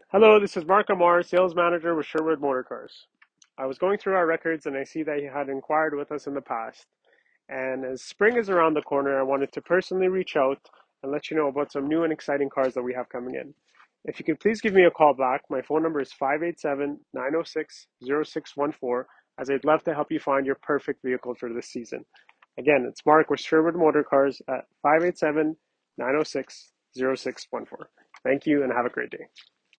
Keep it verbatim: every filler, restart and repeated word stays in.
Hello, this is Mark Amar, sales manager with Sherwood Motor Cars. I was going through our records and I see that you had inquired with us in the past. And as spring is around the corner, I wanted to personally reach out and let you know about some new and exciting cars that we have coming in. If you could please give me a call back, my phone number is five eight seven, nine zero six, zero six one four, as I'd love to help you find your perfect vehicle for this season. Again, it's Mark with Sherwood Motor Cars at five eight seven, nine zero six, zero six one four. Thank you and have a great day.